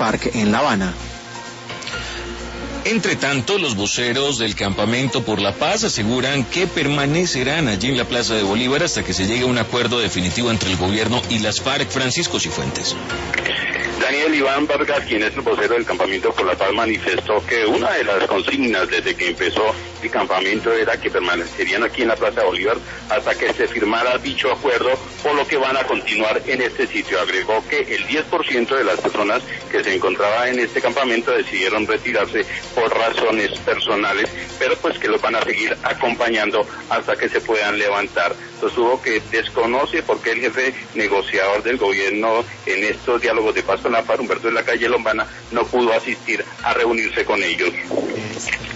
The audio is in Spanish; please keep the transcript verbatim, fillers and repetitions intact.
FARC en La Habana. Entre tanto, los voceros del Campamento por la Paz aseguran que permanecerán allí en la Plaza de Bolívar hasta que se llegue a un acuerdo definitivo entre el gobierno y las FARC. Francisco Cifuentes. Daniel Iván Vargas, quien es el vocero del Campamento por la Paz, manifestó que una de las consignas desde que empezó el campamento era que permanecerían aquí en la Plaza de Bolívar hasta que se firmara dicho acuerdo, por lo que van a continuar en este sitio. Agregó que el diez por ciento de las personas que se encontraban en este campamento decidieron retirarse por razones personales, pero pues que los van a seguir acompañando hasta que se puedan levantar. Sostuvo que desconoce por qué el jefe negociador del gobierno en estos diálogos de paz con la FARC, Humberto de la Calle Lombana, no pudo asistir a reunirse con ellos.